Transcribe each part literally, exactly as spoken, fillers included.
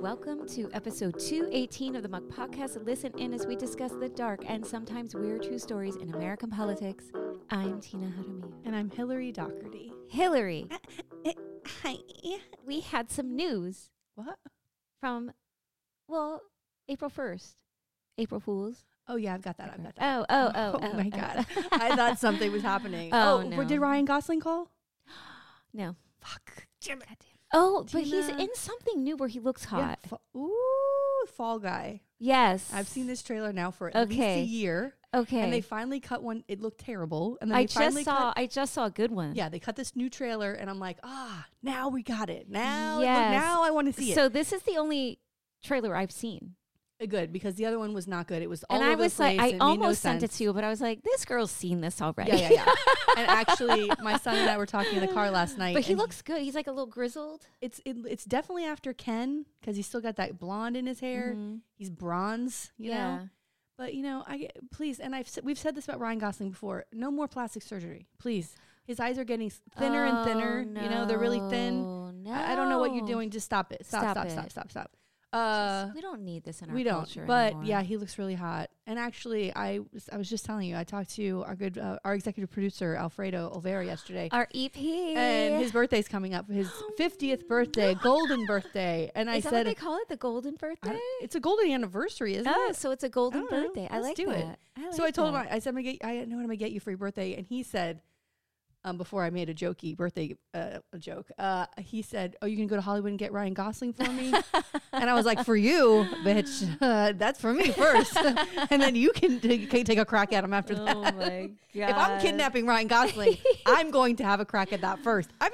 Welcome to episode two eighteen of the Muck Podcast. Listen in as we discuss the dark and sometimes weird true stories in American politics. I'm Tina Harumi. And I'm Hillary Doherty. Hillary, Uh, uh, hi. we had some news What? from, well, April first. April Fools. Oh, yeah, I've got that. I've got that. Oh, oh, oh. Oh, oh my oh. God. I thought something was happening. Oh, Oh, no. Did Ryan Gosling call? No. Fuck. Damn it. Oh, but he's Tina. in something new where he looks hot. Yeah, fa- Ooh, Fall Guy. Yes. I've seen this trailer now for at Okay. least a year. Okay. And they finally cut one. It looked terrible. And then I they finally just saw, cut, I just saw a good one. yeah, they cut this new trailer. And I'm like, ah, now we got it. Now, look, Yes. now I want to see So it. this is the only trailer I've seen. Uh, Good, because the other one was not good. It was all And over I was the place. like, I It made no almost sent it sense. to you, but I was like, this girl's seen this already. Yeah, yeah, yeah. And actually, my son and I were talking in the car last night. But he and looks good. He's like a little grizzled. It's it, it's definitely after Ken because he's still got that blonde in his hair. Mhm. He's bronze, you Yeah. know. But you know, I get- please, and I've s- we've said this about Ryan Gosling before. No more plastic surgery, please. His eyes are getting s- thinner and thinner. You know, they're really thin. No. I, I don't know what you're doing. Just stop it. Stop. Stop Stop. it. Stop. Stop. Stop. Uh, we don't need this in our we don't. culture But anymore. yeah, he looks really hot. And actually, I was, I was just telling you, I talked to our good uh, our executive producer Alfredo Olvera yesterday. Our E P. And his birthday's coming up, his fiftieth birthday, golden birthday. And I Is that said, what they call it? The golden birthday? I- it's a golden anniversary, isn't Oh, it? so it's a golden I don't know. birthday. I Let's like do it. that. I So like I told that. him, I said, I'm gonna get, I know what I'm gonna get you for your birthday. And he said, um, before I made a jokey birthday uh, a joke, uh, he said, "Oh, you can go to Hollywood and get Ryan Gosling for me." And I was like, "For you, bitch, uh, that's for me first, and then you can, t- can take a crack at him after Oh that." my God. If I'm kidnapping Ryan Gosling, I'm going to have a crack at that first. I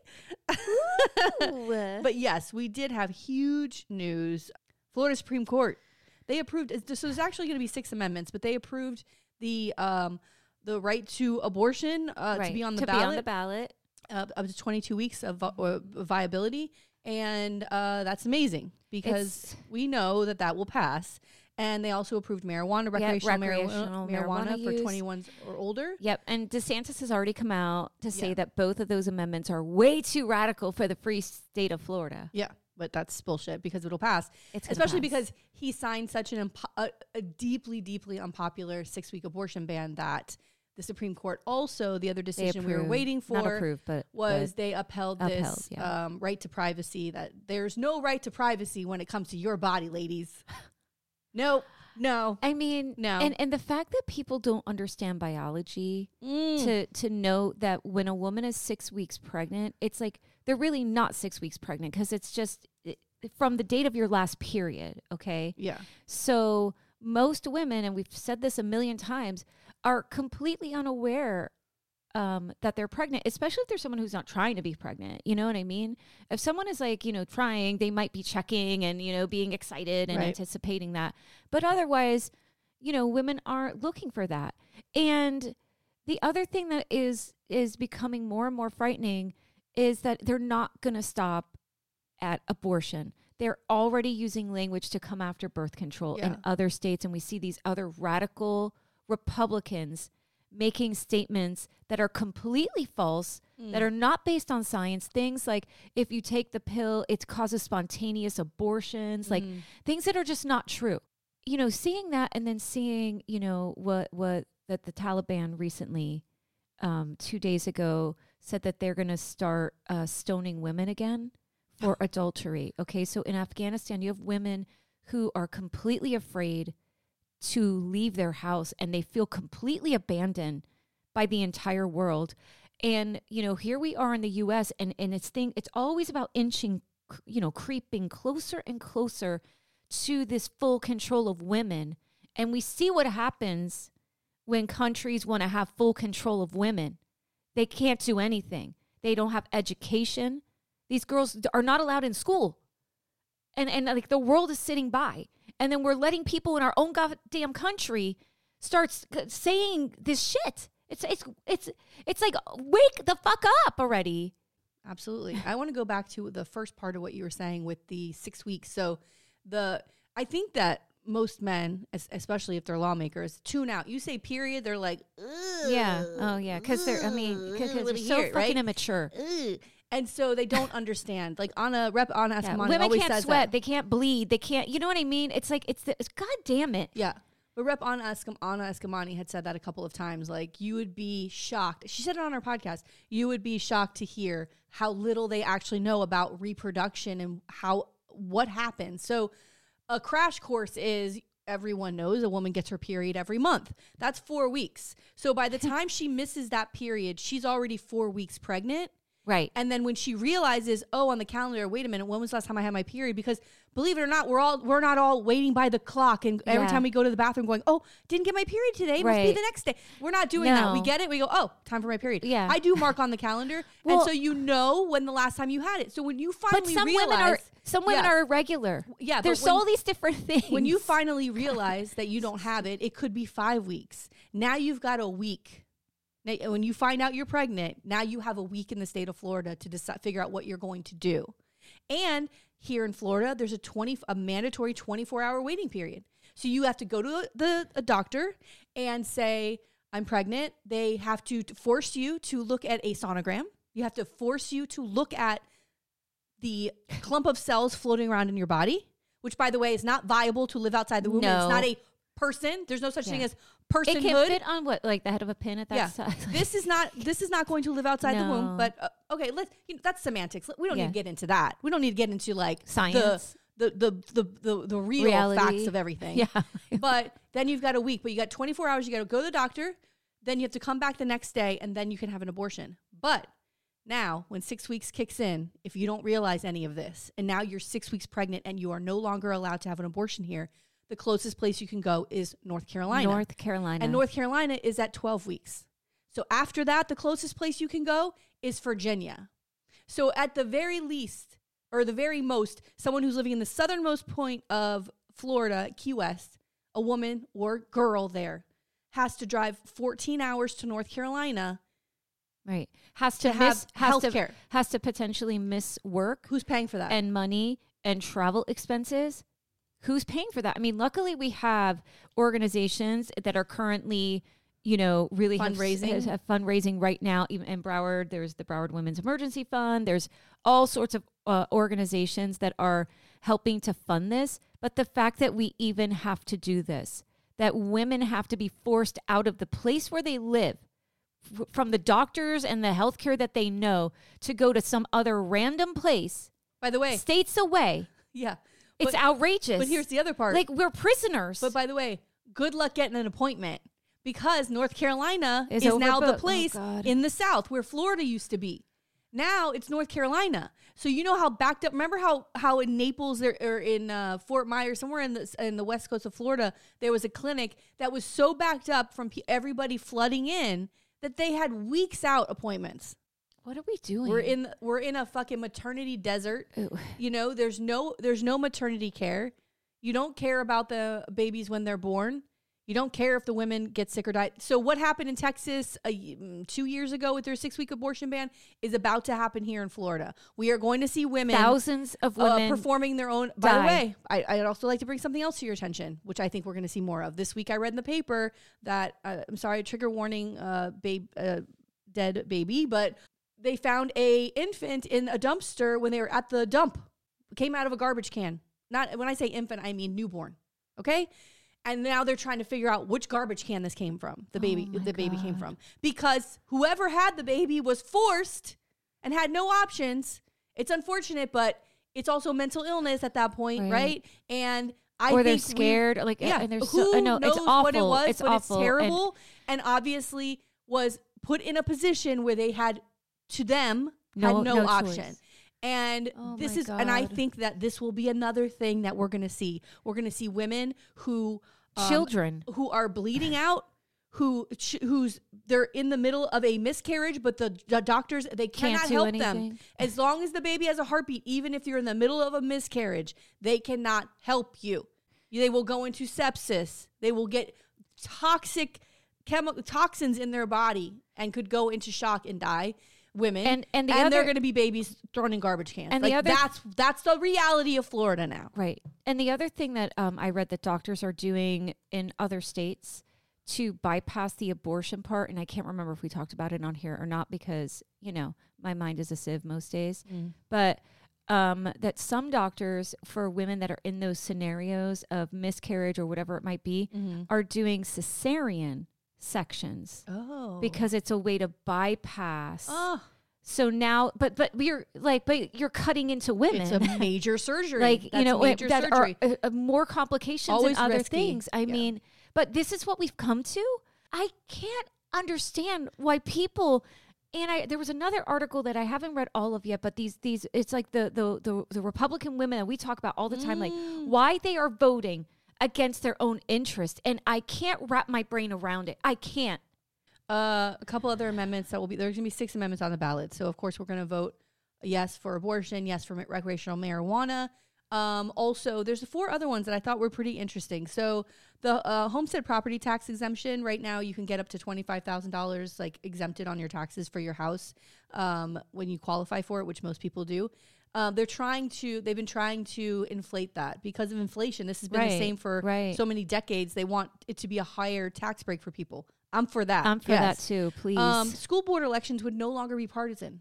mean, Ooh. but yes, we did have huge news. Florida Supreme Court, they approved, so there's actually going to be six amendments, but they approved the um, the right to abortion uh, right. to be on the to ballot, be on the ballot. uh, up to twenty-two weeks of vi- uh, viability. And uh, that's amazing because It's- we know that that will pass. And they also approved marijuana, Yeah, recreational, recreational marijuana, marijuana marijuana for use. twenty-one or older. Yep. And DeSantis has already come out to say Yeah. that both of those amendments are way too radical for the free state of Florida. Yeah, but that's bullshit because it'll pass. It's gonna Especially pass. because he signed such an impo- a, a deeply, deeply unpopular six-week abortion ban that the Supreme Court also, the other They decision we were approved- waiting not for approved, but was but they upheld, upheld, this yeah. um, right to privacy, that there's no right to privacy when it comes to your body, ladies. Nope, no. I mean, No. and and the fact that people don't understand biology Mm. to to know that when a woman is six weeks pregnant, it's like they're really not six weeks pregnant because it's just it, from the date of your last period. Okay, Yeah, so most women, and we've said this a million times, are completely unaware um, that they're pregnant, especially if there's someone who's not trying to be pregnant. You know what I mean? If someone is like, you know, trying, they might be checking and, you know, being excited and Right. anticipating that. But otherwise, you know, women aren't looking for that. And the other thing that is is becoming more and more frightening is that they're not going to stop at abortion. They're already using language to come after birth control in Yeah. other states. And we see these other radical Republicans making statements that are completely false, Mm. that are not based on science. Things like if you take the pill, it causes spontaneous abortions, like Mm. things that are just not true. You know, seeing that and then seeing, you know, what, what that the Taliban recently, um, two days ago, said that they're going to start uh, stoning women again for adultery. Okay, so in Afghanistan, you have women who are completely afraid to leave their house and they feel completely abandoned by the entire world. And, you know, here we are in the U S and, and it's thing, it's always about inching, c- you know, creeping closer and closer to this full control of women. And we see what happens when countries want to have full control of women. They can't do anything. They don't have education. These girls are not allowed in school. And and like the world is sitting by. And then we're letting people in our own goddamn country start s- saying this shit. It's it's it's it's like wake the fuck up already. Absolutely. I want to go back to the first part of what you were saying with the six weeks. So the I think that most men, es- especially if they're lawmakers, tune out. You say period, they're like, ugh, Yeah. Oh yeah. Because they're I mean because ugh, they're wanna so hear it, fucking right? immature. Ugh. And so they don't understand. Like Anna, Rep Anna Yeah, Eskamani women always can't says sweat. that. They can't bleed. They can't, you know what I mean? It's like, it's, the, it's God damn it. Yeah. But Rep Anna, Eskam- Anna Eskamani had said that a couple of times. Like, you would be shocked. She said it on her podcast. You would be shocked to hear how little they actually know about reproduction and how, what happens. So a crash course is, everyone knows a woman gets her period every month. That's four weeks. So by the time she misses that period, she's already four weeks pregnant. Right. And then when she realizes, oh, on the calendar, wait a minute, when was the last time I had my period? Because believe it or not, we're all we're not all waiting by the clock, and every Yeah. time we go to the bathroom, going, oh, didn't get my period today. Must be Right. the next day. We're not doing that. We No. get it. We go, oh, time for my period. Yeah. I do mark on the calendar, Well- and so you know when the last time you had it. So when you finally But some realize, women are, some women Yeah. are irregular. Yeah, but There's when- all these different things. when you finally realize that you don't have it, it could be five weeks. Now you've got a week. Now, when you find out you're pregnant, now you have a week in the state of Florida to decide, figure out what you're going to do. And here in Florida, there's a twenty a mandatory twenty-four hour waiting period. So you have to go to the a doctor and say, I'm pregnant. They have to t- force you to look at a sonogram. You have to force you to look at the clump of cells floating around in your body, which, by the way, is not viable to live outside the womb. No. It's not a person. There's no such Yeah. thing as it personhood. can fit on what, like the head of a pin at that Yeah. size. This is not this is not going to live outside the No. womb. But uh, okay, let's. You know, that's semantics. We don't Yeah. need to get into that. We don't need to get into like Science. the the the the the, the real Reality. facts of everything. Yeah. But then you've got a week. But you got twenty-four hours. You got to go to the doctor. Then you have to come back the next day, and then you can have an abortion. But now, when six weeks kicks in, if you don't realize any of this, and now you're six weeks pregnant and you are no longer allowed to have an abortion here, the closest place you can go is North Carolina. North Carolina. And North Carolina is at twelve weeks. So after that, the closest place you can go is Virginia. So at the very least, or the very most, someone who's living in the southernmost point of Florida, Key West, a woman or girl there, has to drive fourteen hours to North Carolina Right. Has to, to miss, have has health to, care. has to potentially miss work Who's paying for that? and money and travel expenses. Who's paying for that? I mean, luckily we have organizations that are currently, you know, really have- Fundraising. Have, have fundraising right now. Even in Broward, there's the Broward Women's Emergency Fund. There's all sorts of uh, organizations that are helping to fund this. But the fact that we even have to do this, that women have to be forced out of the place where they live, f- from the doctors and the healthcare that they know, to go to some other random place, By the way, states away. yeah. It's But- outrageous. But here's the other part. Like, we're prisoners. But by the way, good luck getting an appointment, because North Carolina Is is, now the overbooked. Oh, place God. in the South where Florida used to be. Now it's North Carolina. So you know how backed up. Remember how how in Naples there, or in uh, Fort Myers, somewhere in the in the west coast of Florida, there was a clinic that was so backed up from pe- everybody flooding in that they had weeks out appointments. what are we doing? We're in we're in a fucking maternity desert. Ooh. You know, there's no there's no maternity care. You don't care about the babies when they're born. You don't care if the women get sick or die. So what happened in Texas a, y- mm, two years ago with their six-week abortion ban is about to happen here in Florida. We are going to see women Thousands of uh, women performing their own. By the die. way, I, I'd also like to bring something else to your attention, which I think we're going to see more of. This week I read in the paper that, uh, I'm sorry, trigger warning, uh, babe, uh, dead baby, but they found a infant in a dumpster when they were at the dump. It came out of a garbage can. Not when I say infant, I mean newborn. Okay? And now they're trying to figure out which garbage can this came from. The baby, Oh my the baby came God. from, because whoever had the baby was forced and had no options. It's unfortunate, but it's also mental illness at that point, Right. right? And I or think they're we- scared. Like, yeah, and they're who so, no, knows it's awful. what it was, it's but awful. it's And- terrible, and, obviously was put in a position where they had, to them, No- had no, no option. choice. And Oh this my is, and I God. think that this will be another thing that we're going to see. We're going to see women who um, Children. who are bleeding out, who ch- who's they're in the middle of a miscarriage, but the, the doctors they Can't cannot do help anything. them. As long as the baby has a heartbeat, even if you're in the middle of a miscarriage, they cannot help you. They will go into sepsis. They will get toxic chemical toxins in their body and could go into shock and die. Women And- and the they're other- going to be babies thrown in garbage cans. And the Like, other- that's that's the reality of Florida now. Right. And the other thing that um, I read that doctors are doing in other states to bypass the abortion part. And I can't remember if we talked about it on here or not because, you know, my mind is a sieve most days. Mm. But um, that some doctors for women that are in those scenarios of miscarriage or whatever it might be Mm-hmm. are doing cesarean sections Oh. because it's a way to bypass. Oh. So now, but but you're like, but you're cutting into women. It's a major surgery. like That's you know major that surgery. are uh, uh, more complications Always and other risky. things. I Yeah. mean, but this is what we've come to. I can't understand why people. And I there was another article that I haven't read all of yet, but these these it's like the the the, the Republican women that we talk about all the time, like Mm. why they are voting against their own interest, and I can't wrap my brain around it. I can't. Uh, a couple other amendments that will be, there's going to be six amendments on the ballot. So, of course, we're going to vote yes for abortion, yes for ma- recreational marijuana. Um, also, there's four other ones that I thought were pretty interesting. So, the uh, homestead property tax exemption, right now you can get up to twenty-five thousand dollars like exempted on your taxes for your house um, when you qualify for it, which most people do. Um, they're trying to, they've been trying to inflate that because of inflation. This has been Right, the same for right. so many decades. They want it to be a higher tax break for people. I'm for that. I'm for Yes. that too, please. Um, school board elections would no longer be partisan.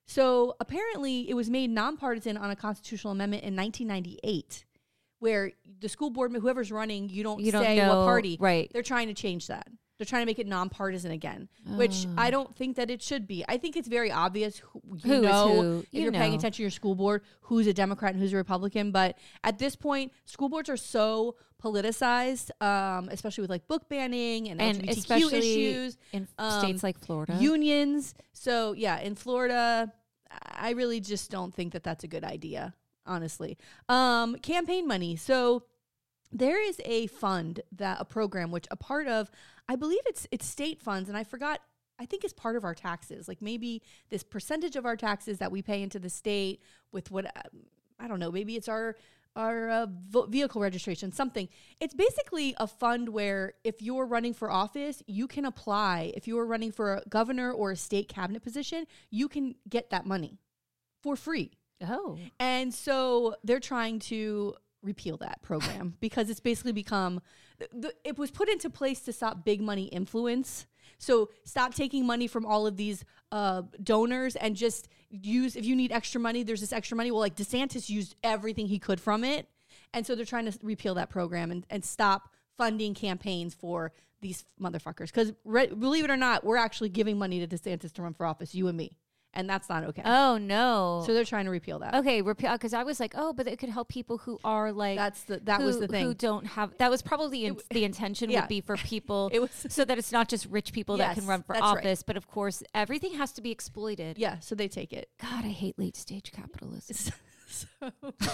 So apparently it was made nonpartisan on a constitutional amendment in nineteen ninety-eight, where the school board, whoever's running, you don't You don't say know- what party. right. They're trying to change that. They're trying to make it nonpartisan again, which Oh. I don't think that it should be. I think it's very obvious who, you Who is know who. if You you're paying know. attention to your school board, who's a Democrat and who's a Republican. But at this point, school boards are so politicized, um, especially with like book banning and, And L G B T Q especially issues, in um, states like Florida. unions. So yeah, in Florida, I really just don't think that that's a good idea, honestly. Um, campaign money. So there is a fund that a program which a part of, I believe it's it's state funds, and I forgot. I think it's part of our taxes. Like maybe this percentage of our taxes that we pay into the state with what I don't know. Maybe it's our our uh, vo- vehicle registration, something. It's basically a fund where if you're running for office, you can apply. If you're running for a governor or a state cabinet position, you can get that money for free. oh. And so they're trying to repeal that program because it's basically become, th- th- it was put into place to stop big money influence. So stop taking money from all of these uh, donors and just use, if you need extra money, there's this extra money. Well, like DeSantis used everything he could from it. And so they're trying to repeal that program and, and stop funding campaigns for these motherfuckers. Because re- believe it or not, we're actually giving money to DeSantis to run for office, you and me. And that's not okay. Oh no. So they're trying to repeal that. okay, repeal because I was like, oh, but it could help people who are like That's the that who, was the thing. who don't have. That was probably the, in, It- the intention yeah. would be for people, It was so that it's not just rich people that can Yes, run for that's right. office, but of course everything has to be exploited. yeah. So they take it. God, I hate late stage capitalism. So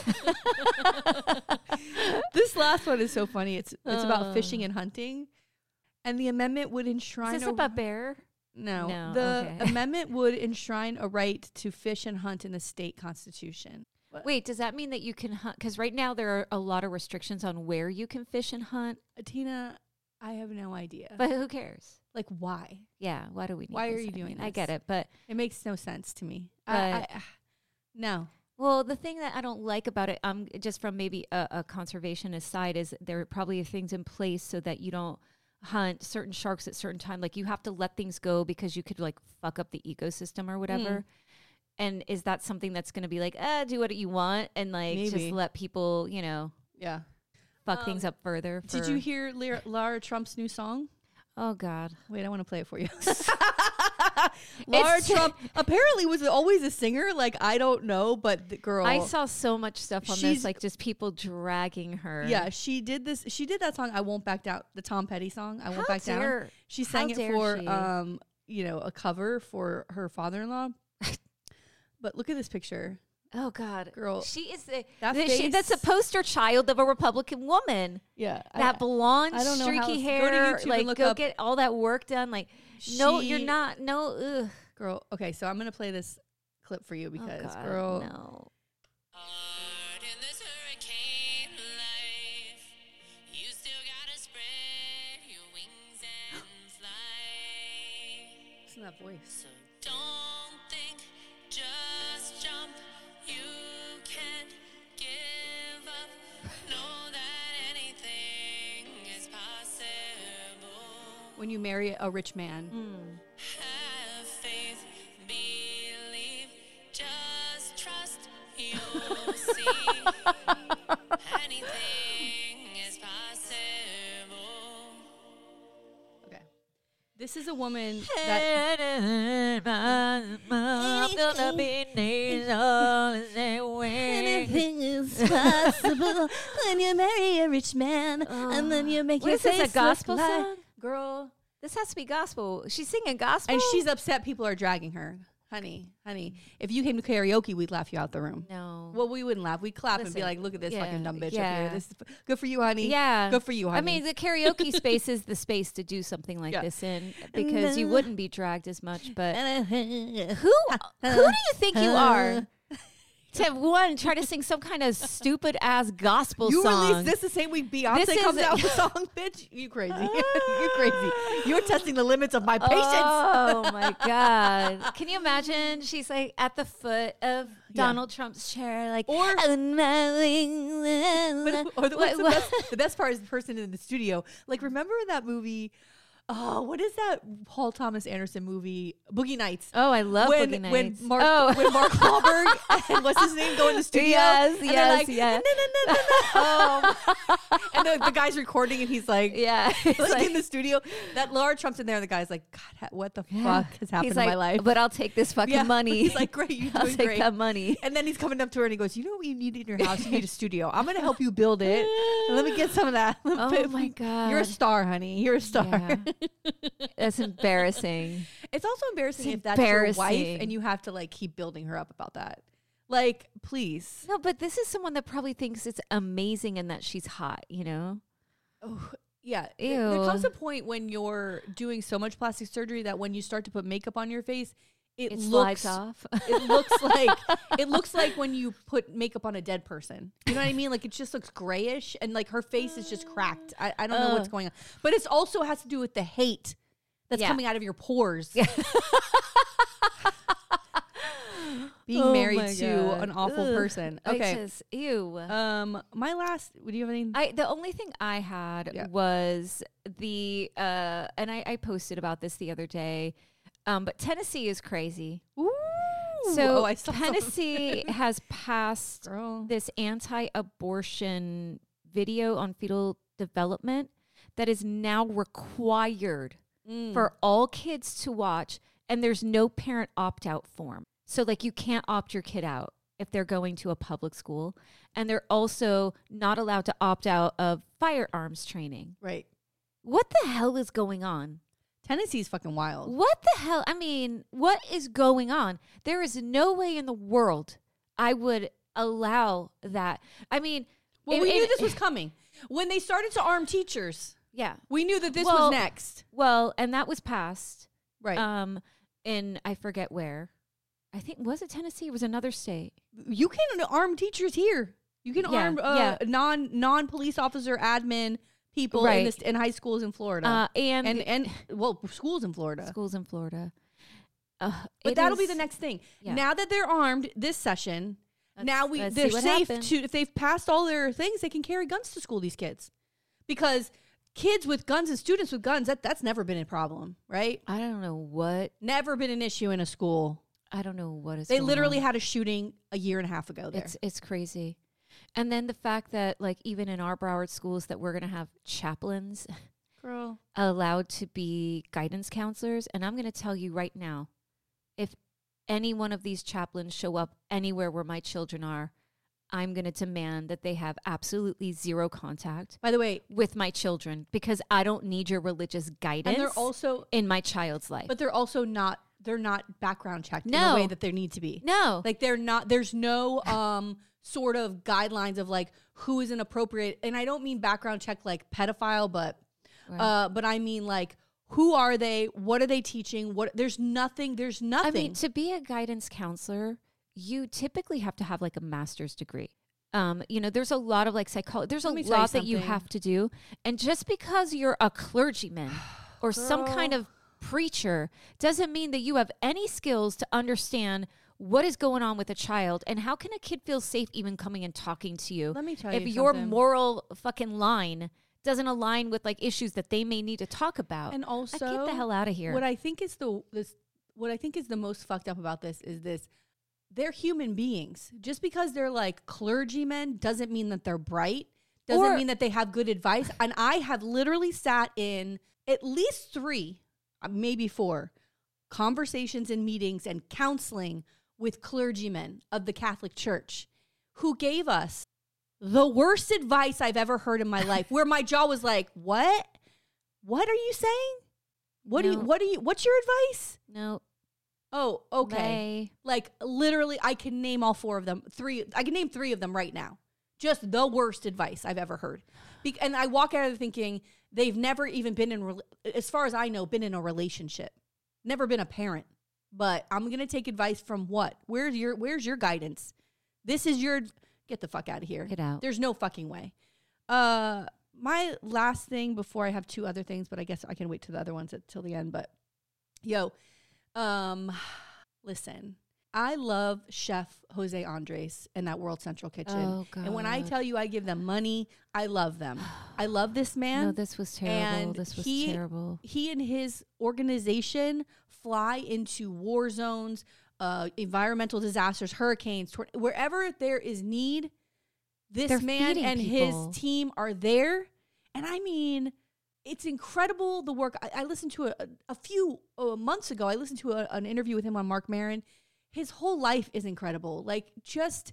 this last one is so funny. It's it's about Uh. fishing and hunting, and the amendment would enshrine. Is this a- about bear? no, No, the okay. amendment would enshrine a right to fish and hunt in the state constitution. Wait, does that mean that you can hunt? Because right now there are a lot of restrictions on where you can fish and hunt. Tina, I have no idea. But who cares? like, why? Yeah, why do we need Why are this? you I doing mean, I this? get it, but It makes no sense to me. I, But- I, no. well, the thing that I don't like about it, um, just from maybe a, a conservationist side, is there are probably things in place so that you don't hunt certain sharks at certain time. Like you have to let things go because you could like fuck up the ecosystem or whatever. Mm. And is that something that's going to be like, uh, do what you want and like Maybe. just let people, you know, Yeah. fuck Um, things up further? Did for- you hear Lara, Lara Trump's new song? Oh God. Wait, I want to play it for you. Lara It's- Trump apparently was always a singer. Like, I don't know, but the girl. I saw so much stuff on She's- this, like just people dragging her. Yeah, she did this. She did that song, I Won't Back Down, the Tom Petty song, I Won't How Back Down. dare- She sang how it dare for, she. um, you know, a cover for her father-in-law. But look at this picture. Oh God, Girl, she is the, that the- she, that's a face- poster child of a Republican woman. Yeah. That I, blonde, I don't know how streaky else- go to hair, YouTube and like look go up- get all that work done. Like, no, you're She- not. No, ugh. girl, okay, so I'm going to play this clip for you because, oh God, girl. no. Hard in this hurricane life, you still gotta spread your wings and fly. Listen to that voice. So don't think, just jump. You can't give up. Know that anything is possible. when you marry a rich man. Have faith, believe, just trust. You'll see anything is possible. Okay. This is a woman that Anything is possible when you marry a rich man, and then you make What your is this, face a gospel look like song? girl, This has to be gospel. She's singing gospel. and she's upset people are dragging her. Honey, honey, if you came to karaoke, we'd laugh you out the room. no. Well, we wouldn't laugh. We'd clap and be Listen, like, look at this yeah, fucking dumb bitch up yeah. here. This is f- good for you, honey. Yeah. Good for you, honey. I mean, the karaoke space is the space to do something like Yeah. this in because you wouldn't be dragged as much. But who Who? who do you think you are to one try to sing some kind of stupid ass gospel you song? release this the same week Beyonce This comes is- out with a song, bitch. You crazy. You're crazy. You're testing the limits of my patience. Oh my God. Can you imagine? She's like at the foot of Donald Trump's chair, like, Or- on my wings. But, or the, what's What- the, what- best, the best part is the person in the studio. Like, remember in that movie? Oh, what is that Paul Thomas Anderson movie? Boogie Nights. Oh, I love when Boogie when Nights. Mark oh. when Mark Wahlberg and what's his name go in the studio? Yes, and they're yes, like, yes. "No, no, no, no, no." Oh. and the, the guy's recording and he's like, Yeah. It's like, like- in the studio. That Laura Trump's in there. And the guy's like, God, ha- what the Yeah. fuck has happened He's in like, my life? but I'll take this fucking Yeah. money. He's like, great, you're I'll doing take great. that money. And then he's coming up to her and he goes, you know what you need in your house? You need a studio. I'm going to help you build it. And let me get some of that. Oh my God. You're a star, honey. You're a star. Yeah. That's embarrassing. It's also embarrassing It's if that's your wife embarrassing. and you have to like keep building her up about that. Like, please. No, but this is someone that probably thinks it's amazing and that she's hot, you know? Oh, yeah. There- There Ew. comes a point when you're doing so much plastic surgery that when you start to put makeup on your face, it, It looks slides off. it looks like it looks like when you put makeup on a dead person. You know what I mean? Like it just looks grayish and like her face is just cracked. I, I don't know what's Ugh. going on. But it's also has to do with the hate that's Yeah. coming out of your pores. Being Oh married my to God. an awful Ugh. person. I Okay. just- ew. Um my last do you have any I the only thing I had Yeah. was the uh and I, I posted about this the other day. Um, but Tennessee is crazy. Ooh. So Oh, I saw something. Tennessee has passed Girl. this anti-abortion video on fetal development that is now required Mm. for all kids to watch, and there's no parent opt-out form. So like you can't opt your kid out if they're going to a public school, and they're also not allowed to opt out of firearms training. Right. What the hell is going on? Tennessee's fucking wild. What the hell? I mean, what is going on? There is no way in the world I would allow that. I mean, Well, and- we knew and- this was coming. When they started to arm teachers, yeah. we knew that this Well, was next. Well, and that was passed. Right. Um, in I forget where. I think was it Tennessee? It was another state. You can arm teachers here. You can Yeah, arm uh, yeah. non non police officer admin people in Right. this in high schools in Florida Uh, and and and well schools in Florida. schools in Florida. Uh, But it that'll be is- the next thing. yeah. Now that they're armed this session, Let's- now we let's they're see what safe happens. to if they've passed all their things, they can carry guns to school. These kids, because kids with guns and students with guns that that's never been a problem, right? I don't know what. Never been an issue in a school. I don't know what is. They going literally on. had a shooting a year and a half ago there. It's it's crazy. And then the fact that like even in our Broward schools that we're going to have chaplains Girl. allowed to be guidance counselors, and I'm going to tell you right now, if any one of these chaplains show up anywhere where my children are, I'm going to demand that they have absolutely zero contact By the way, with my children because I don't need your religious guidance and they're also in my child's life. but they're also not they're not background checked in No. the way that they need to be. no. Like they're not there's no um sort of guidelines of like who is inappropriate. And I don't mean background check like pedophile, but Right. uh but I mean like who are they? What are they teaching? What there's nothing, there's nothing. I mean, to be a guidance counselor, you typically have to have like a master's degree. Um, you know, there's a lot of like psychology. There's a Let me tell you lot that you something. have to do, and just because you're a clergyman or some kind Girl. of preacher doesn't mean that you have any skills to understand what is going on with a child and how can a kid feel safe even coming and talking to you Let me tell if you your something. moral fucking line doesn't align with like issues that they may need to talk about. And also, like, get the hell out of here. What I think is the this what I think is the most fucked up about this is this: they're human beings. Just because they're like clergymen doesn't mean that they're bright. Doesn't Or- mean that they have good advice. And I have literally sat in at least three, uh, maybe four, conversations and meetings and counseling with clergymen of the Catholic Church who gave us the worst advice I've ever heard in my life, where my jaw was like, what? What are you saying? What do you, No. what do you, what's your advice? no. Oh, okay. Lay. Like literally, I can name all four of them. Three, I can name three of them right now. Just the worst advice I've ever heard. Be- and I walk out of there thinking they've never even been in, rela- as far as I know, been in a relationship. Never been a parent. But I'm gonna take advice from what? Where's your Where's your guidance? This is your. Get the fuck out of here. Get out. There's no fucking way. Uh, my last thing before I have two other things, but I guess I can wait to the other ones at, till the end. But yo, um, listen, I love Chef Jose Andres and that World Central Kitchen. Oh, And when I God. tell you I give them money, I love them. I love this man. No, this was terrible. and This was he- terrible. He and his organization fly into war zones, uh, environmental disasters, hurricanes, tor- wherever there is need. This They're man feeding and people. his team are there. And I mean, it's incredible the work. I, I listened to a, a few uh, months ago, I listened to a, an interview with him on Mark Maron. His whole life is incredible. Like just,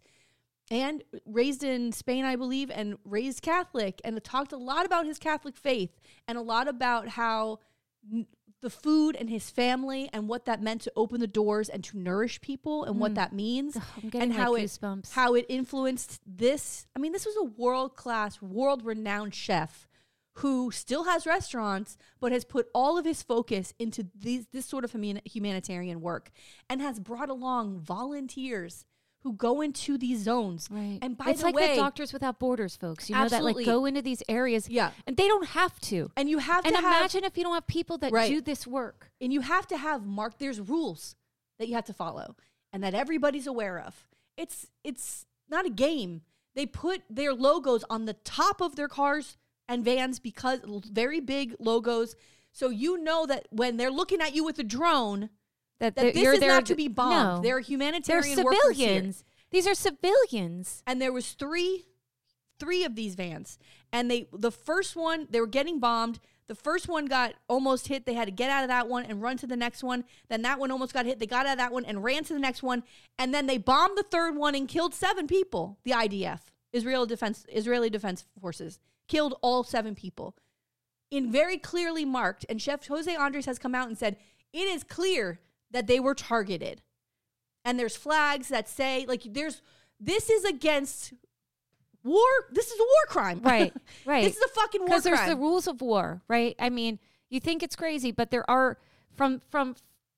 and raised in Spain, I believe, and raised Catholic, and talked a lot about his Catholic faith and a lot about how n- the food and his family and what that meant to open the doors and to nourish people and what Mm. that means. Ugh, I'm getting and like how it goosebumps. how it influenced this. I mean, this was a world-class, world-renowned chef who still has restaurants, but has put all of his focus into these this sort of human, humanitarian work, and has brought along volunteers who go into these zones. Right. And by it's the like way, the Doctors Without Borders folks, you know, that Absolutely. like go into these areas Yeah. and they don't have to. and you have And to have, imagine if you don't have people that Right. do this work. and you have to have mark. There's rules that you have to follow, and that everybody's aware of. It's it's not a game. They put their logos on the top of their cars and vans because very big logos, so you know that when they're looking at you with a drone, That, that they're- this you're is there not to- to be bombed. No. They're They're humanitarian workers here. civilians. These are civilians. And there was three three of these vans, and they the first one, they were getting bombed. The first one got almost hit. They had to get out of that one and run to the next one. Then that one almost got hit. They got out of that one and ran to the next one. And then they bombed the third one and killed seven people. The I D F, Israel Defense Israeli Defense Forces, killed all seven people. In very clearly marked, and Chef Jose Andres has come out and said, it is clear that they were targeted. And there's flags that say, like, there's, this is against war. This is a war crime. Right, right. This is a fucking war Because crime. there's the rules of war, right? I mean, you think it's crazy, but there are from from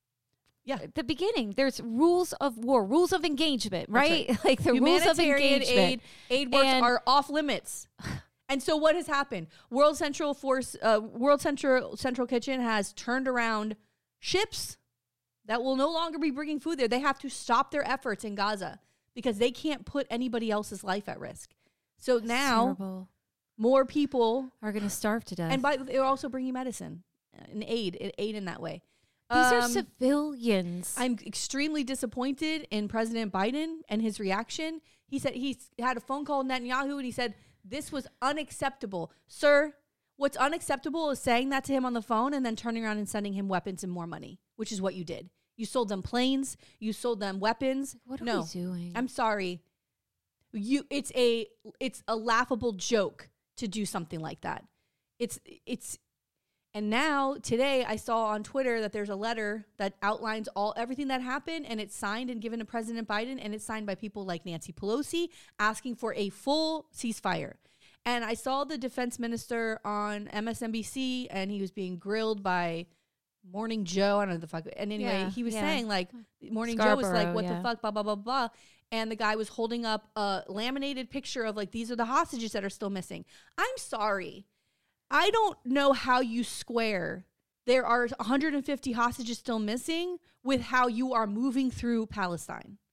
Yeah. the beginning. There's rules of war, rules of engagement, That's right? Like the rules of Humanitarian engagement. aid, aid works And- are off limits. And so what has happened? World Central Force, uh, World Central Central Kitchen has turned around ships that will no longer be bringing food there. They have to stop their efforts in Gaza because they can't put anybody else's life at risk. So now Terrible. more people, Are going to starve to death. and by they're also bringing medicine and aid, aid in that way. These are Um, civilians. I'm extremely disappointed in President Biden and his reaction. He said he had a phone call with Netanyahu and he said, this was unacceptable. Sir, what's unacceptable is saying that to him on the phone and then turning around and sending him weapons and more money, which is what you did. You sold them planes. You sold them weapons. what are no, we doing? I'm sorry. You, it's a, it's a laughable joke to do something like that. It's, it's, and now today I saw on Twitter that there's a letter that outlines all everything that happened, and it's signed and given to President Biden, and it's signed by people like Nancy Pelosi asking for a full ceasefire. And I saw the defense minister on M S N B C, and he was being grilled by Morning Joe. I don't know the fuck. And anyway, Yeah, he was yeah. saying like Morning Joe was like, Scarborough, "What yeah. the fuck?" Blah blah blah blah. And the guy was holding up a laminated picture of like, these are the hostages that are still missing. I'm sorry. I don't know how you square there are one hundred fifty hostages still missing with how you are moving through Palestine.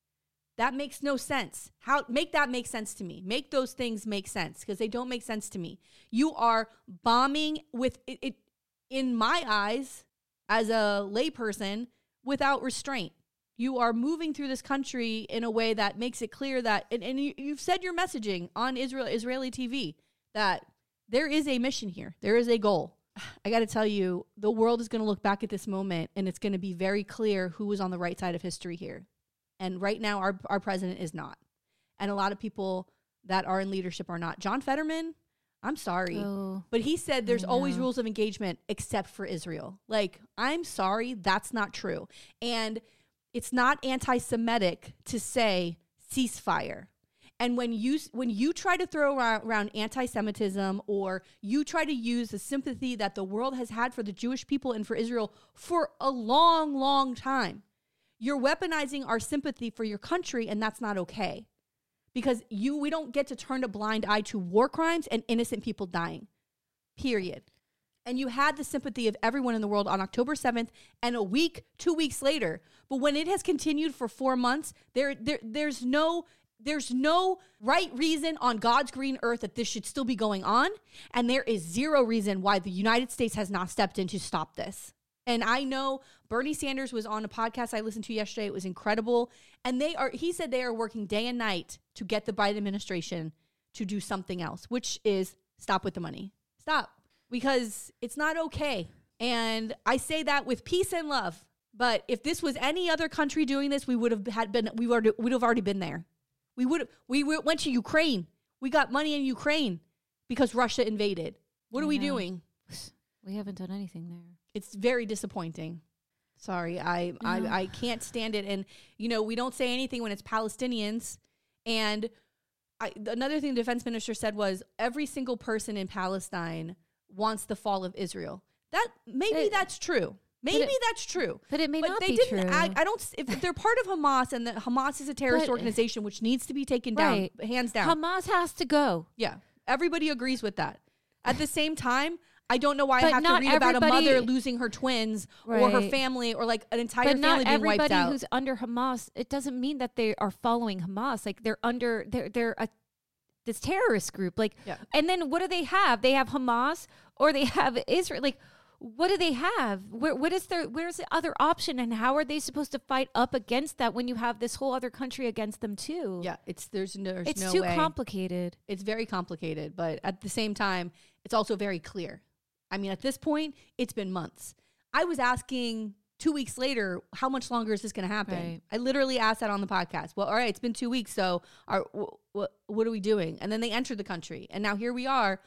That makes no sense. How make that make sense to me? Make those things make sense because they don't make sense to me. You are bombing with it, it in my eyes as a layperson without restraint. You are moving through this country in a way that makes it clear that, and, and you, you've said your messaging on Israel Israeli T V that there is a mission here. There is a goal. I got to tell you, the world is going to look back at this moment and it's going to be very clear who was on the right side of history here. And right now, our, our president is not. And a lot of people that are in leadership are not. John Fetterman, I'm sorry. Oh, but he said there's I always know. rules of engagement except for Israel. Like, I'm sorry, that's not true. And it's not anti-Semitic to say ceasefire. And when you when you try to throw around, around anti-Semitism or you try to use the sympathy that the world has had for the Jewish people and for Israel for a long, long time, you're weaponizing our sympathy for your country, and that's not okay. Because you we don't get to turn a blind eye to war crimes and innocent people dying. Period. And you had the sympathy of everyone in the world on October seventh and a week, two weeks later. But when it has continued for four months, there, there there's no there's no right reason on God's green earth that this should still be going on. And there is zero reason why the United States has not stepped in to stop this. And I know Bernie Sanders was on a podcast I listened to yesterday. It was incredible. And they are, he said they are working day and night to get the Biden administration to do something else, which is stop with the money. Stop. Because it's not okay. And I say that with peace and love. But if this was any other country doing this, we would have had been, we would would have already been there. We would we went to Ukraine. We got money in Ukraine because Russia invaded. What I are we know. doing? We haven't done anything there. It's very disappointing. Sorry, I, I No. I can't stand it. And, you know, we don't say anything when it's Palestinians. And I, another thing the defense minister said was every single person in Palestine wants the fall of Israel. That maybe It- that's true. Maybe it- that's true. But it may But not they be didn't. true. I, I don't. s- If they're part of Hamas and that Hamas is a terrorist But- organization, which needs to be taken Right. down, hands down. Hamas has to go. Yeah, everybody agrees with that. At the same time, I don't know why I But have to not read about a everybody- mother losing her twins or her Right. family or like an entire But family not being wiped everybody out. who's under Hamas. It doesn't mean that they are following Hamas. Like they're under. They're they're a this terrorist group. Like, Yeah. and then what do they have? They have Hamas or they have Israel. Like, what do they have? Where what is their where's the other option? And how are they supposed to fight up against that when you have this whole other country against them too? Yeah, it's there's no, there's it's no too way. complicated. It's very complicated, but at the same time, it's also very clear. I mean, at this point, it's been months. I was asking two weeks later, how much longer is this going to happen? Right. I literally asked that on the podcast. Well, all right, it's been two weeks, so are, wh- wh- what are we doing? And then they entered the country, and now here we are,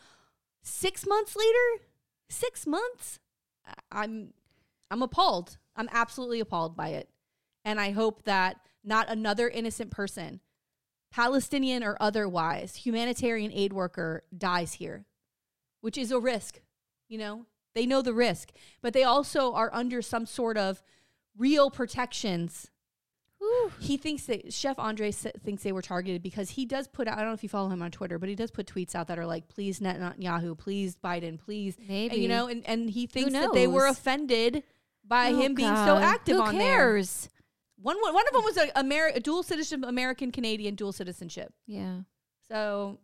six months later. Six months. I- I'm, I'm appalled. I'm absolutely appalled by it, and I hope that not another innocent person, Palestinian or otherwise, humanitarian aid worker dies here, which is a risk. You know, they know the risk, but they also are under some sort of real protections. Whew. He thinks that Chef Andre s- thinks they were targeted because he does put out, I don't know if you follow him on Twitter, but he does put tweets out that are like, please Netanyahu, please Biden, please. Maybe And, you know, and, and he thinks that knows? they were offended by Oh, him being so God. active Who on there. cares? One, one one of them was a, Ameri- a dual citizenship, American Canadian dual citizenship. Yeah. So,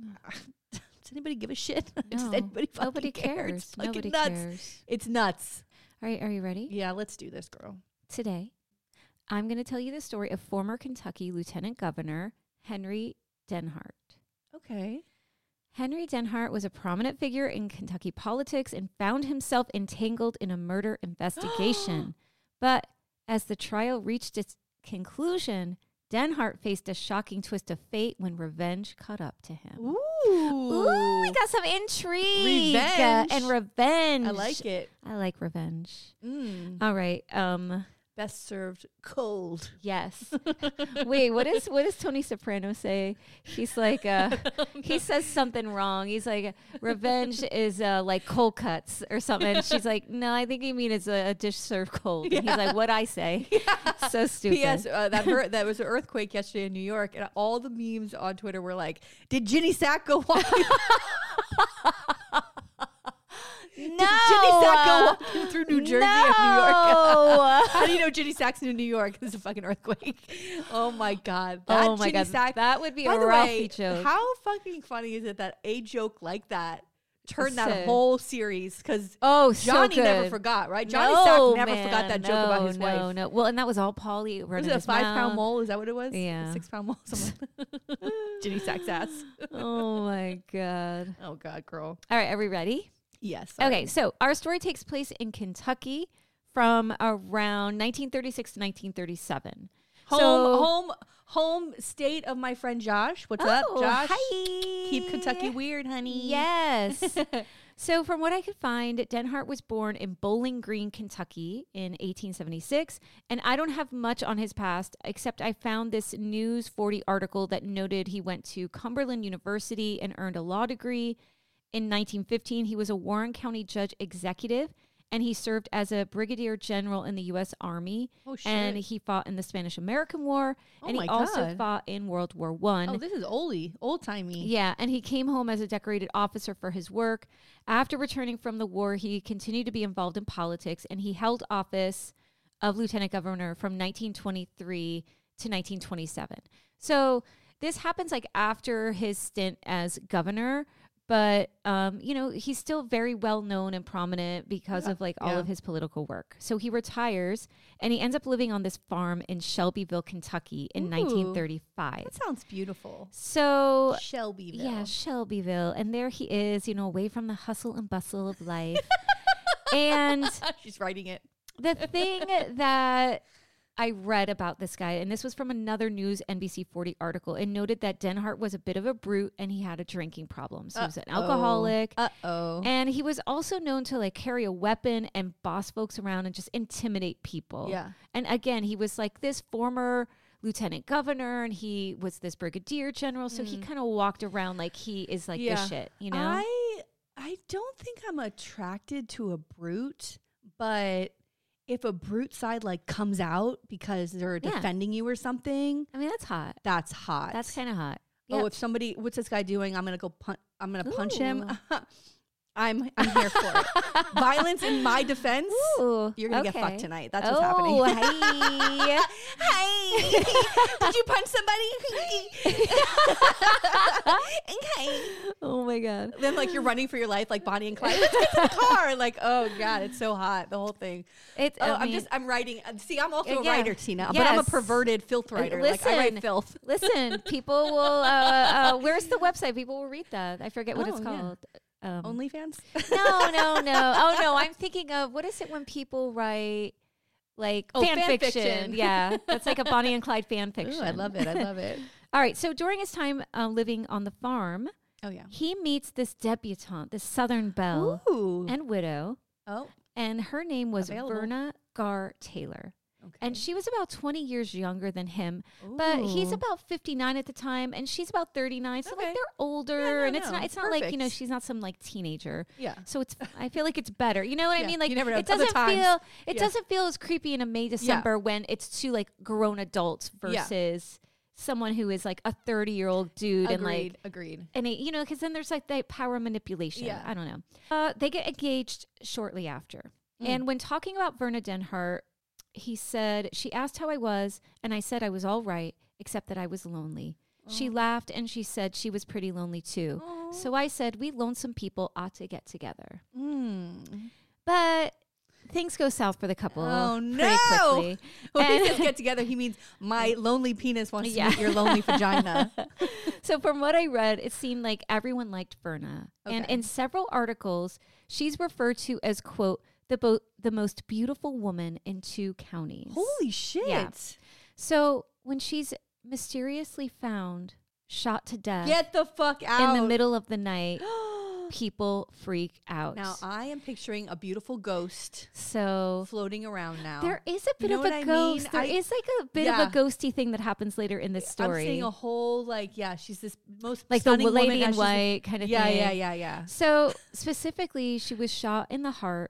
does anybody give a shit? Does No. anybody fucking Nobody care? cares. It's fucking Nobody nuts. cares. It's nuts. All right, are you ready? Yeah, let's do this, girl. Today, I'm going to tell you the story of former Kentucky Lieutenant Governor Henry Denhart. Okay. Henry Denhart was a prominent figure in Kentucky politics and found himself entangled in a murder investigation. But as the trial reached its conclusion, Denhart faced a shocking twist of fate when revenge caught up to him. Ooh. Ooh, we got some intrigue uh, Revenge. and revenge. I like it. I like revenge. Mm. All right. Um. Best served cold. Yes. Wait. What is what does Tony Soprano say? He's like, uh, he says something wrong. He's like, revenge is uh, like cold cuts or something. And she's like, no, I think you mean it's a, a dish served cold. And he's like, what I say? So stupid. P S. Uh, that hurt. That was an earthquake yesterday in New York, and all the memes on Twitter were like, "Did Ginny Sack go walking?" No. Did Ginny Sack go walking through New Jersey no. and New York? How do you know, Ginny Sacks in New York. There's a fucking earthquake. Oh my god. That oh my Ginny god, Sack, that would be by a the Ralphie way, joke. how fucking funny is it that a joke like that turned that So- whole series? Because oh, Johnny so good. never forgot, right? Johnny no, Sack never man, forgot that joke no, about his no, wife. No, well, and that was all Paulie Was running it a his five mouth. pound mole? Is that what it was? Yeah. A six pound mole. Someone. Ginny Sack's ass. Oh my god. Oh god, girl. All right, are we ready? Yes. Okay, so our story takes place in Kentucky from around nineteen thirty-six to nineteen thirty-seven. Home, so, home, home state of my friend Josh. What's up, Oh, Josh? hi. Keep Kentucky weird, honey. Yes. So from what I could find, Denhart was born in Bowling Green, Kentucky in eighteen seventy-six. And I don't have much on his past, except I found this News forty article that noted he went to Cumberland University and earned a law degree. In nineteen fifteen, he was a Warren County judge executive, and he served as a brigadier general in the U S Army. Oh shit. And he fought in the Spanish-American War, Oh and my he also God. fought in World War One. Oh, this is oldie, old timey. Yeah, and he came home as a decorated officer for his work. After returning from the war, he continued to be involved in politics, and he held office of lieutenant governor from nineteen twenty-three to nineteen twenty-seven. So this happens like after his stint as governor, but um, you know, he's still very well known and prominent because Yeah, of like all yeah. of his political work. So he retires, and he ends up living on this farm in Shelbyville, Kentucky in Ooh. nineteen thirty-five. That sounds beautiful. So Shelbyville. yeah, Shelbyville. And there he is, you know, away from the hustle and bustle of life. And She's writing it. the thing that I read about this guy, and this was from another News N B C forty article, it noted that Denhart was a bit of a brute and he had a drinking problem. So he was an alcoholic. Uh oh. And he was also known to like carry a weapon and boss folks around and just intimidate people. Yeah. And again, he was like this former lieutenant governor and he was this brigadier general. So he kind of walked around like he is like Yeah. this shit, you know? I I don't think I'm attracted to a brute, but if a brute side like comes out because they're Yeah. defending you or something, I mean, that's hot. that's hot. That's kind of hot. Oh, Yep. if somebody, what's this guy doing? I'm gonna go punch. I'm gonna punch him. Ooh. I'm I'm here for it. Violence in my defense. Ooh, You're gonna get okay. fucked tonight. That's what's oh, happening. Hi. Hi. Did you punch somebody? Okay. Oh my God. Then like you're running for your life, like Bonnie and Clyde. Let's get to the car. Like, oh god, it's so hot. The whole thing. It's, Oh, I I'm mean, just I'm writing. uh, See, I'm also a Yeah. writer, Tina, but I'm a Yes. perverted filth writer. like I listen. write filth. listen, people will, uh, uh, where's the website? People will read that. I forget what it's Oh, yeah. called. Um, OnlyFans. no, no, no. Oh no, I'm thinking of, what is it when people write like Oh, fan, fan fiction? fiction. Yeah, that's like a Bonnie and Clyde fan fiction. Ooh, I love it. I love it. All right, so during his time uh, living on the farm, Oh yeah. he meets this debutante, this Southern belle Ooh. and widow, Oh. and her name was Available. Verna Gar Taylor. Okay. And she was about twenty years younger than him, but he's Ooh. about fifty-nine at the time, and she's about thirty-nine. So Okay. like they're older, Yeah, no, and it's no. not it's not like, you know, Perfect. she's not some like teenager. Yeah. So it's I feel like it's better. You know what Yeah, I mean? Like you never know. it Other doesn't times. feel it Yeah. doesn't feel as creepy in a May December when it's two like grown adults Yeah. versus someone who is like a thirty-year-old dude and like Agreed. Agreed. and it, you know, because then there's like that power manipulation. Yeah. I don't know. Uh, they get engaged shortly after. Mm. And when talking about Verna Denhart, he said, she asked how I was, and I said I was all right, except that I was lonely. She Oh. laughed and she said she was pretty lonely too. Aw. So I said, we lonesome people ought to get together. Mm. But things go south for the couple Oh, pretty no. quickly. When he And- says get together, he means my lonely penis wants Yeah. to meet your lonely vagina. So from what I read, it seemed like everyone liked Verna. And Okay. in several articles, she's referred to as, quote, the, bo- the most beautiful woman in two counties. Holy shit. Yeah. So when she's mysteriously found, shot to death Get the fuck out. in the middle of the night, people freak out. Now I am picturing a beautiful ghost so floating around now. there is a bit know of what a I mean? ghost. There I- is like a bit Yeah. of a ghosty thing that happens later in this story. I'm seeing a whole like yeah, she's this most like the stunning woman lady in as she's- white kind of Yeah, thing. yeah, yeah, yeah. So specifically, she was shot in the heart,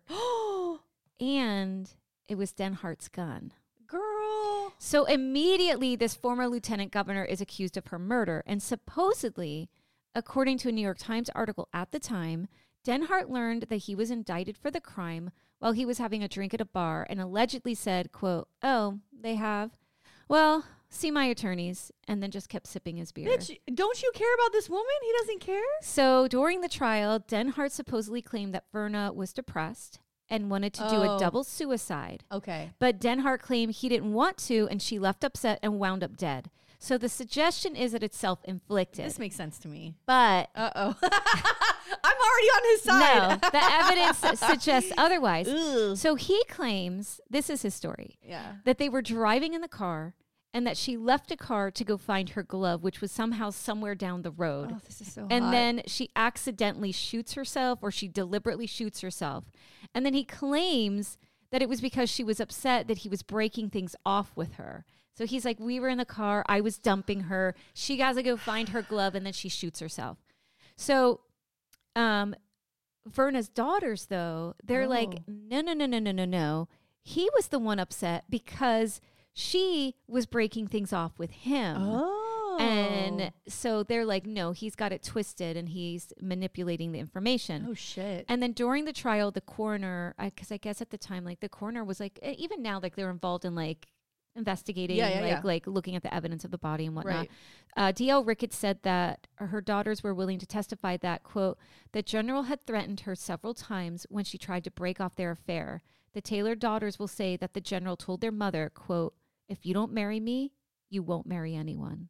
and it was Denhart's gun. Girl. So immediately, this former lieutenant governor is accused of her murder, and supposedly, according to a New York Times article at the time, Denhart learned that he was indicted for the crime while he was having a drink at a bar and allegedly said, quote, "Oh, they have? Well, see my attorneys," and then just kept sipping his beer. Bitch, don't you care about this woman? He doesn't care? So during the trial, Denhart supposedly claimed that Verna was depressed and wanted to do Oh. a double suicide. Okay. But Denhart claimed he didn't want to, and she left upset and wound up dead. So the suggestion is that it's self-inflicted. This makes sense to me. But Uh-oh. I'm already on his side. no, the evidence suggests otherwise. Ugh. So he claims, this is his story, Yeah. that they were driving in the car and that she left a car to go find her glove, which was somehow somewhere down the road. Oh, this is so And hot. then she accidentally shoots herself, or she deliberately shoots herself. And then he claims that it was because she was upset that he was breaking things off with her. So he's like, we were in the car, I was dumping her, she got to go find her glove, and then she shoots herself. So um, Verna's daughters, though, they're like, Oh. no, no, no, no, no, no, no. He was the one upset because she was breaking things off with him. Oh. And so they're like, no, he's got it twisted and he's manipulating the information. Oh, shit. And then during the trial, the coroner, because I, I guess at the time, like the coroner was like, eh, even now, like they're involved in like investigating, Yeah, yeah, like yeah. like looking at the evidence of the body and whatnot. Right. Uh, D L Ricketts said that her daughters were willing to testify that, quote, the general had threatened her several times when she tried to break off their affair. The Taylor daughters will say that the general told their mother, quote, if you don't marry me, you won't marry anyone.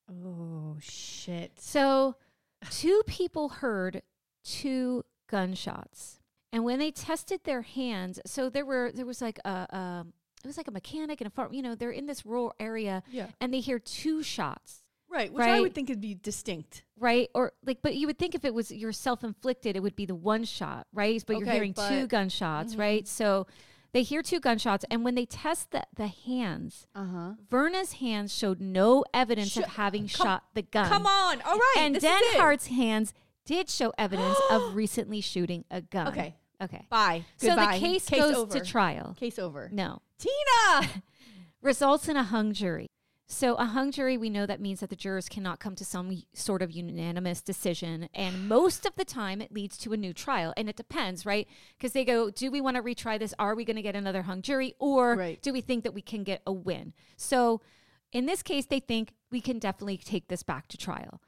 Oh, shit. So two people heard two gunshots. And when they tested their hands, so there were there was like a um it was like a mechanic and a farm, you know, they're in this rural area Yeah. and they hear two shots, Right. Which I Right. would think would be distinct. right? Or like, but you would think if it was your self-inflicted, it would be the one shot, right? But you're Okay, hearing two but- gunshots, Mhm. right? So they hear two gunshots, and when they test the, the hands, Uh-huh. Verna's hands showed no evidence Sh- of having come- shot the gun. Come on. All right. And this is it. Denhart's hands did show evidence of recently shooting a gun. Okay. Okay. Bye. So Goodbye. the case, Case goes over. to trial. Case over. No. Tina! Results in a hung jury. So a hung jury, we know that means that the jurors cannot come to some y- sort of unanimous decision. And most of the time it leads to a new trial. And it depends, right? Because they go, do we want to retry this? Are we going to get another hung jury? Or Right. do we think that we can get a win? So in this case, they think we can definitely take this back to trial.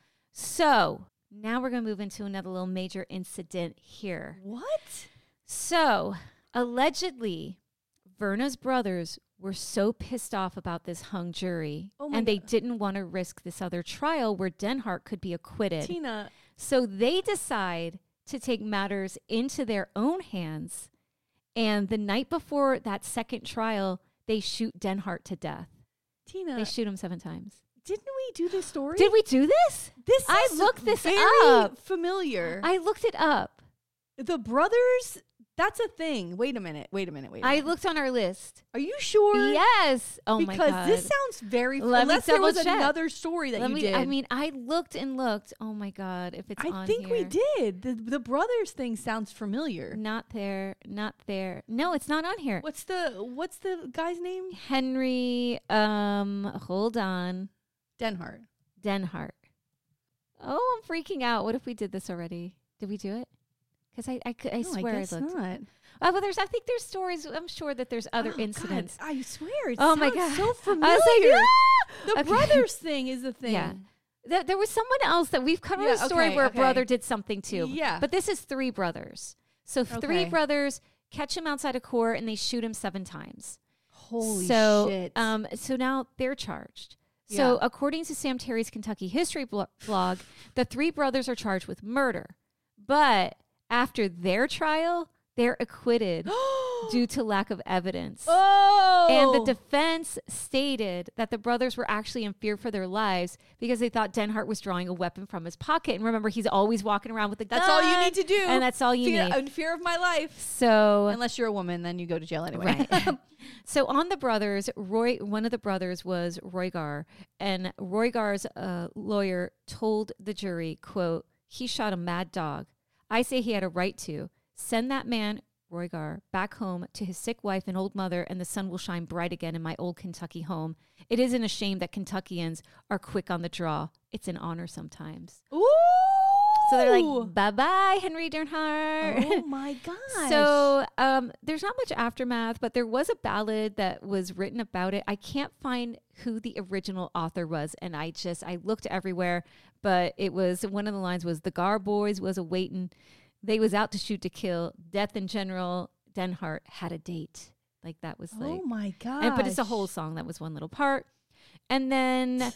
So now we're going to move into another little major incident here. What? So, allegedly, Verna's brothers were so pissed off about this hung jury, Oh my and they God. didn't want to risk this other trial where Denhart could be acquitted. Tina. So they decide to take matters into their own hands, and the night before that second trial, they shoot Denhart to death. Tina. They shoot him seven times. Didn't we do this story? Did we do this? This I is looked this very up. familiar. I looked it up. the brothers, that's a thing. Wait a minute. Wait a minute. Wait a I minute. looked on our list. Are you sure? Yes. Oh because my God. this sounds very Let me unless there was double check. another story that Let you me, did. I mean, I looked and looked. Oh my God, if it's I on think we here. did. The the brothers thing sounds familiar. Not there, not there. No, it's not on here. What's the what's the guy's name? Henry, um, hold on. Denhart. Denhart. Oh, I'm freaking out. What if we did this already? Did we do it? Because I, I, c- I No, swear I, guess looked. not. Oh, but there's, I think there's stories. I'm sure that there's other Oh, God, incidents. I swear. It Oh my sounds God. so I familiar. was like, "Ah!" The Okay. brothers thing is the thing. Yeah. There, there was someone else that we've covered Yeah, a story okay, where okay. a brother did something too. Yeah. But this is three brothers. So three Okay. brothers catch him outside of court and they shoot him seven times. Holy so, shit. Um, so now they're charged. So Yeah. according to Sam Terry's Kentucky History blo- blog, the three brothers are charged with murder. But after their trial, they're acquitted due to lack of evidence. Oh. And the defense stated that the brothers were actually in fear for their lives because they thought Denhart was drawing a weapon from his pocket. And remember, he's always walking around with a gun. That's all you need to do. And that's all you fear, need. In fear of my life. So, Unless you're a woman, then you go to jail anyway. right. So on the brothers, Roy, one of the brothers was Roy Gar, and Roy Gar's uh, lawyer told the jury, quote, he shot a mad dog. I say he had a right to. Send that man, Roy Gar, back home to his sick wife and old mother, and the sun will shine bright again in my old Kentucky home. It isn't a shame that Kentuckians are quick on the draw. It's an honor sometimes. Ooh. So they're Oh. like, bye bye, Henry Dernhardt. Oh my gosh. So um, there's not much aftermath, but there was a ballad that was written about it. I can't find who the original author was, and I just I looked everywhere, but it was one of the lines was the Gar boys was a waiting, they was out to shoot to kill. Death and General Denhart had a date. Like that was like, oh my god. and, but it's a whole song. That was one little part, and then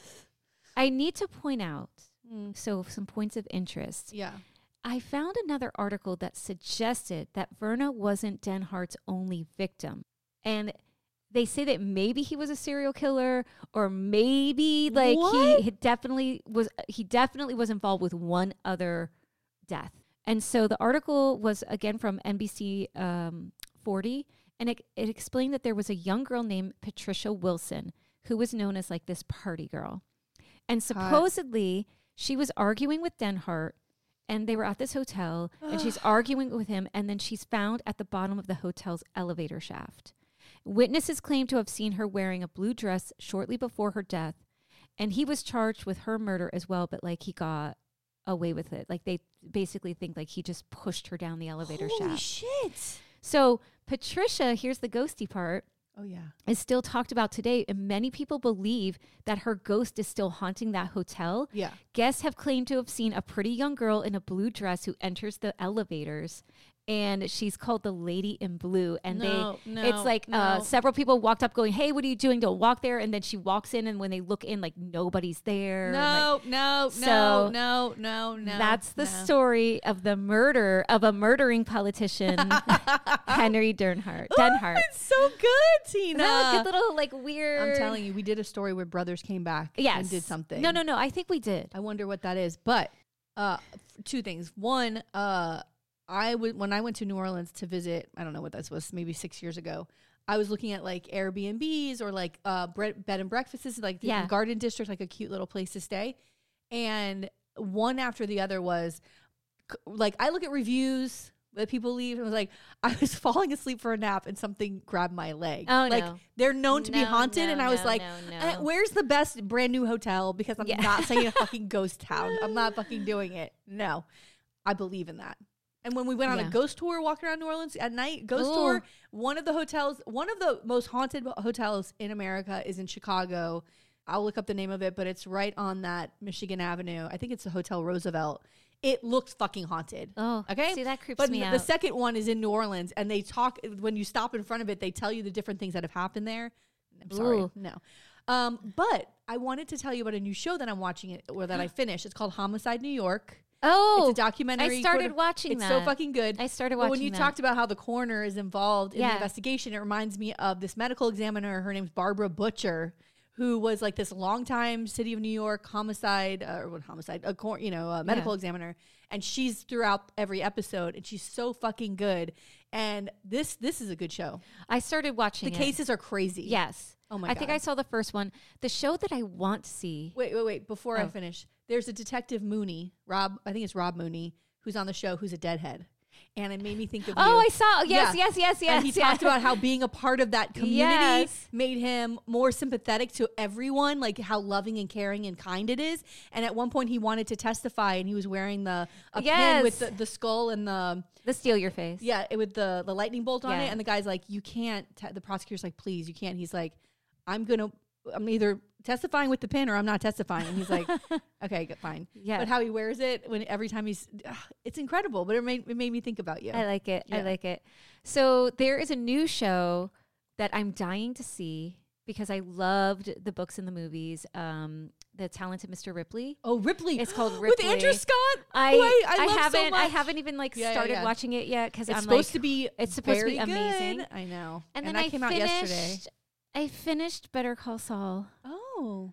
I need to point out. Mm. So some points of interest. Yeah. I found another article that suggested that Verna wasn't Denhart's only victim. And they say that maybe he was a serial killer or maybe like What? he, he definitely was he definitely was involved with one other death. And so the article was again from N B C um, forty, and it, it explained that there was a young girl named Patricia Wilson who was known as like this party girl. And supposedly she was arguing with Denhart, and they were at this hotel, and she's arguing with him, and then she's found at the bottom of the hotel's elevator shaft. Witnesses claim to have seen her wearing a blue dress shortly before her death, and he was charged with her murder as well, but like he got away with it. Like they basically think like he just pushed her down the elevator Holy shaft. shit. So Patricia, here's the ghosty part, Oh yeah. is still talked about today, and many people believe that her ghost is still haunting that hotel. Yeah. Guests have claimed to have seen a pretty young girl in a blue dress who enters the elevators, and she's called the Lady in Blue. And No, they, no, it's like uh, no. several people walked up going, "Hey, what are you doing? Don't walk there." And then she walks in, and when they look in, like nobody's there. and, like, No, no, So, no, no, no, no. that's the no. story of the murder of a murdering politician, Henry Dernhardt. Denhart. It's so good, Tina. Isn't that a good little like weird? I'm telling you, we did a story where brothers came back Yes. and did something. No, no, no. I think we did. I wonder what that is. But uh, f- two things. One, uh, I w- when I went to New Orleans to visit, I don't know what that was, maybe six years ago. I was looking at like Airbnbs or like uh, bre- bed and breakfasts, like the Yeah. Garden District, like a cute little place to stay. And one after the other was c- like, I look at reviews that people leave and was like, I was falling asleep for a nap and something grabbed my leg. Oh, like no. they're known to be No, haunted. no, and I was no, like, no, "Uh, no. where's the best brand new hotel? Because I'm Yeah. not saying a fucking ghost town. I'm not fucking doing it. No, I believe in that. And when we went on Yeah. a ghost tour, walking around New Orleans at night, ghost Ooh. tour, one of the hotels, one of the most haunted hotels in America is in Chicago. I'll look up the name of it, but it's right on that Michigan Avenue. I think it's the Hotel Roosevelt. It looks fucking haunted. Oh, Okay. See, that creeps But me the, out. the second one is in New Orleans, and they talk when you stop in front of it. They tell you the different things that have happened there. I'm sorry, Ooh. no. Um, but I wanted to tell you about a new show that I'm watching it or that I finished. It's called Homicide New York. oh, It's a documentary. I started quarter- watching It's that. so fucking good. I started But watching when you that. talked about how the coroner is involved in Yeah. the investigation, it reminds me of this medical examiner. Her name's Barbara Butcher, who was like this longtime city of New York homicide uh, or what homicide, a cor- you know, a medical Yeah. examiner, and she's throughout every episode, and she's so fucking good. And this this is a good show. I started watching The it. cases are crazy. Yes. Oh my I think God. I saw the first one. The show that I want to see. Wait, wait, wait. Before I Oh. finish, there's a detective Mooney, Rob. I think it's Rob Mooney, who's on the show, who's a deadhead, and it made me think of Oh, you. I saw. Yes, Yeah. yes, yes, yes. And he yes. talked about how being a part of that community Yes. made him more sympathetic to everyone, like how loving and caring and kind it is. And at one point, he wanted to testify, and he was wearing the a pin with Yes. the, the skull and the the steal your face. yeah, it, with the the lightning bolt on Yeah. it. And the guy's like, "You can't." Te-. The prosecutor's like, "Please, you can't." He's like, "I'm gonna." I'm either testifying with the pin or I'm not testifying. And he's like, okay, good, fine. Yeah. But how he wears it when every time he's, ugh, it's incredible. But it made it made me think about you. I like it. I Yeah. like it. So there is a new show that I'm dying to see because I loved the books and the movies. Um, The Talented Mister Ripley. Oh, Ripley! It's called with Ripley. Andrew Scott. I who I, I, I love haven't So I much. haven't even like Yeah, yeah, started yeah. watching it yet because It's I'm supposed like, to be. it's supposed to be very amazing. good. I know. And And, then that I came out finished, yesterday. I finished Better Call Saul. Oh,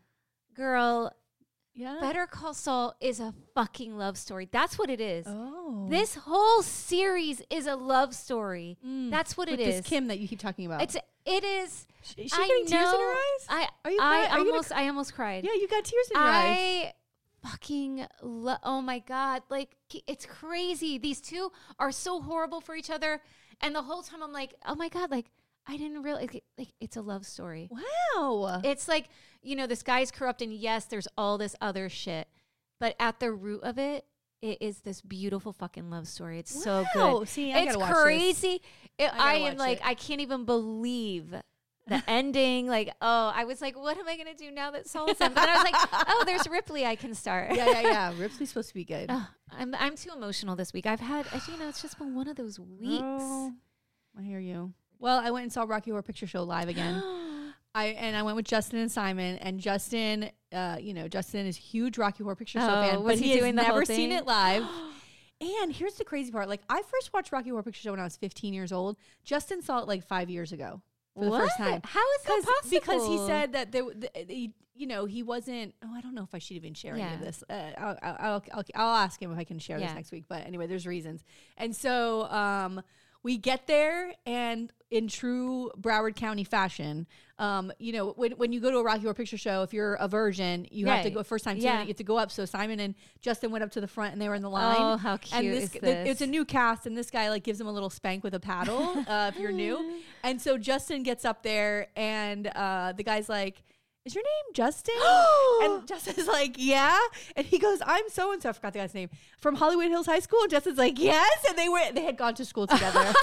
Girl, yeah. Better Call Saul is a fucking love story. That's what it is. Oh, This whole series is a love story. Mm. That's what with it this is. Kim that you keep talking about. It's it is. is she I getting tears in her know- eyes? I Are you I cry- are you gonna almost I almost cried. yeah, you got tears in your eyes. I fucking lo- oh my god, like k- it's crazy. These two are so horrible for each other, and the whole time I'm like, oh my god, like I didn't realize like, like it's a love story. Wow. It's like, you know, this guy's corrupt, and yes, there's all this other shit, but at the root of it, it is this beautiful fucking love story. It's so Wow. good. See, I It's gotta watch crazy. It, I I, gotta am watch like, it. I can't even believe the ending. Like, oh, I was like, what am I gonna do now that Saul's in? But then I was like, oh, there's Ripley. I can start. this. Yeah, yeah, yeah. Ripley's supposed to be good. Ugh, I'm I'm too emotional this week. I've had, you know, it's just been one of those weeks. Oh, I hear you. Well, I went and saw Rocky Horror Picture Show live again. I and I went with Justin and Simon, and Justin, uh, you know, Justin is a huge Rocky Horror Picture Show Oh, fan, was but he he, doing has the whole never seen thing? it live. And here's the crazy part: like, I first watched Rocky Horror Picture Show when I was fifteen years old. Justin saw it like five years ago for the first time. How is that possible? Because he said that there, the, he, you know, he wasn't. Oh, I don't know if I should even share any of Yeah. this. Uh, I'll, I'll, I'll, I'll, I'll ask him if I can share Yeah. this next week. But anyway, there's reasons. And so um, we get there, and in true Broward County fashion, um, you know, when when you go to a Rocky Horror Picture Show, if you're a virgin, you have to Right. go first time. Yeah. Yeah. You have to go up. So Simon and Justin went up to the front, and they were in the line. Oh, how cute And this, is the- this? it's a new cast, and this guy like gives him a little spank with a paddle uh, if you're new. And so Justin gets up there, and uh, the guy's like, "Is your name Justin?" And Justin's like, "Yeah." And he goes, "I'm so and so." I forgot the guy's name from Hollywood Hills High School. And Justin's like, "Yes." And they were they had gone to school together.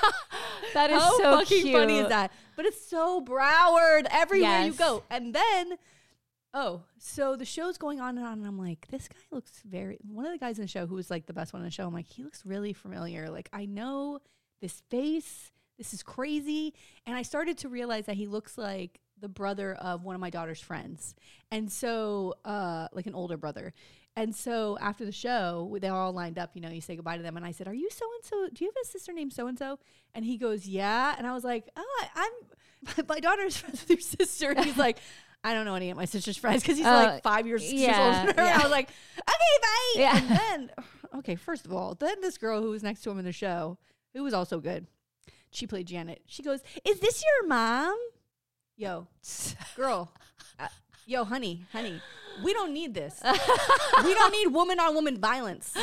That is How so fucking cute. funny is that? But it's so Broward everywhere you Yes. go. And then, oh, so the show's going on and on, and I'm like, this guy looks very. One of the guys in the show who was like the best one in the show, I'm like, he looks really familiar. Like, I know this face. This is crazy. And I started to realize that he looks like the brother of one of my daughter's friends, and so uh, like an older brother. And so after the show, they all lined up, you know, you say goodbye to them. And I said, "Are you so-and-so? Do you have a sister named so-and-so?" And he goes, "Yeah." And I was like, "Oh, I, I'm, my daughter's friends with your sister." And he's like, "I don't know any of my sister's friends," because he's Uh, like five years, six years yeah, older than her. yeah. I was like, "Okay, bye." Yeah. And then, okay, first of all, then this girl who was next to him in the show, who was also good, she played Janet. She goes, "Is this your mom?" Yo, girl, uh, yo, honey, honey, we don't need this. We don't need woman on woman violence.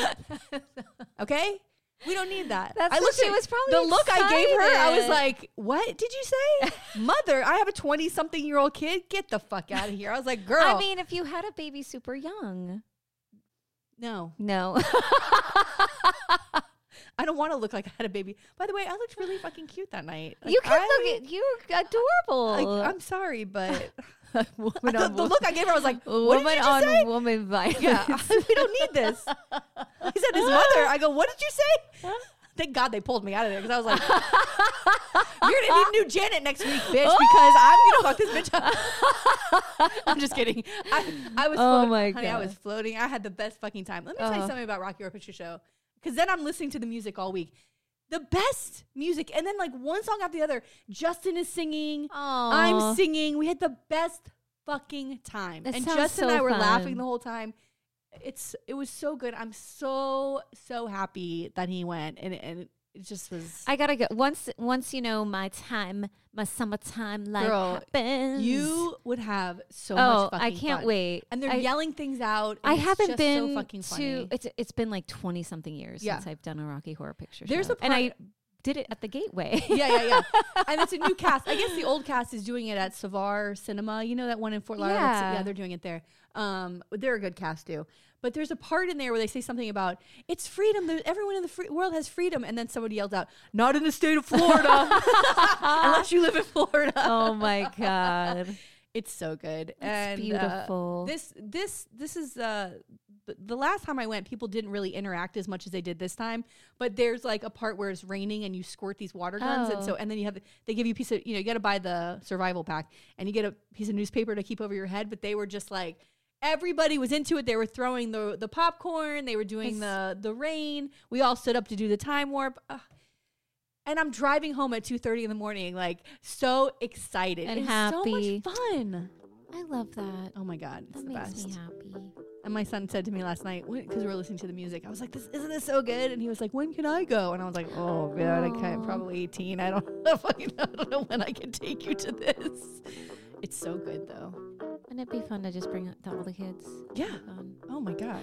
Okay? We don't need that. That's I what looked she at- was probably the look I gave her. I was excited. like, "What did you say, mother? I have a twenty-something-year-old kid. Get the fuck out of here." I was like, "Girl, I mean, if you had a baby super young, no, no. I don't want to look like I had a baby." By the way, I looked really fucking cute that night. Like, you can I- look at you adorable. Like, I'm sorry, but woman the, on the wo- look I gave her, I was like, "What woman did you just on say?" woman violence. Yeah, we don't need this. He said his mother. I go, "What did you say?" Thank God they pulled me out of there, because I was like, "You're gonna need a new Janet next week, bitch, because I'm gonna fuck this bitch up." I'm just kidding. I, I was, Oh floating. my honey, I God. was floating. I had the best fucking time. Let me tell you Uh. something about Rocky Horror Picture Show, because then I'm listening to the music all week. The best music, and then like one song after the other. Justin is singing. Aw. I'm singing. We had the best fucking time. That and sounds Justin and so I were fun. laughing the whole time. It's it was so good. I'm so so happy that he went, and and it just was. I gotta go once. Once you know my time, my summertime life Girl, happens. You would have so oh, much fucking I can't fun. wait. And they're I, yelling things out. I and it's haven't just been so fucking funny. to. It's it's been like twenty something years Yeah. since I've done a Rocky Horror Picture There's Show, a and I part- did it at the Gateway. yeah, yeah, yeah. And it's a new cast. I guess the old cast is doing it at Savar Cinema. You know that one in Fort Lauderdale? That's- Yeah. Yeah, they're doing it there. Um, they're a good cast too. But there's a part in there where they say something about it's freedom. There, everyone in the free world has freedom, and then somebody yells out, "Not in the state of Florida, unless you live in Florida." Oh my god, It's so good. it's and uh, beautiful. this this this is uh th- the last time I went, people didn't really interact as much as they did this time. But there's like a part where it's raining and you squirt these water guns, and Oh. so and then you have they give you a piece of you know you got to buy the survival pack, and you get a piece of newspaper to keep over your head. But they were just like. Everybody was into it. They were throwing the the popcorn. They were doing the the rain. We all stood up to do the time warp. Ugh. And I'm driving home at two thirty in the morning, like so excited And it's happy. so much fun. I love that. Oh my god, it's That the makes best. me happy. And my son said to me last night because we were listening to the music, I was like, "This isn't this so good?" And he was like, "When can I go?" And I was like, "Oh god, I can't. Aw. Probably eighteen. I don't know. Fucking I don't know when I can take you to this." It's so good though. Wouldn't it be fun to just bring out the, all the kids? Yeah. Fun. Oh my god.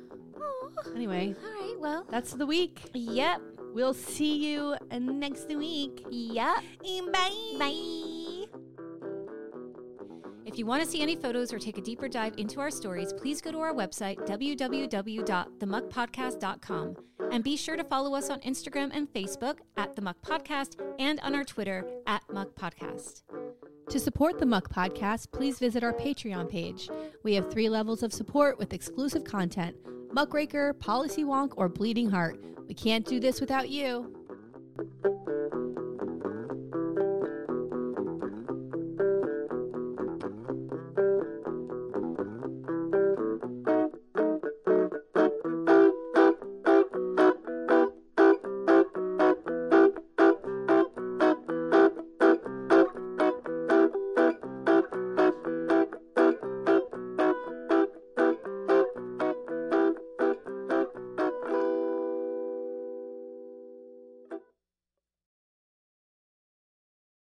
Oh. Anyway, All right. Well. that's the week. Yep. We'll see you next week. Yep. Bye. Bye. If If you want to see any photos or take a deeper dive into our stories, please go to our website, w w w dot the muck podcast dot com. And be sure to follow us on Instagram and Facebook at The Muck Podcast and on our Twitter at Muck Podcast. To support the Muck Podcast, please visit our Patreon page. We have three levels of support with exclusive content: Muckraker, Policy Wonk, or Bleeding Heart. We can't do this without you.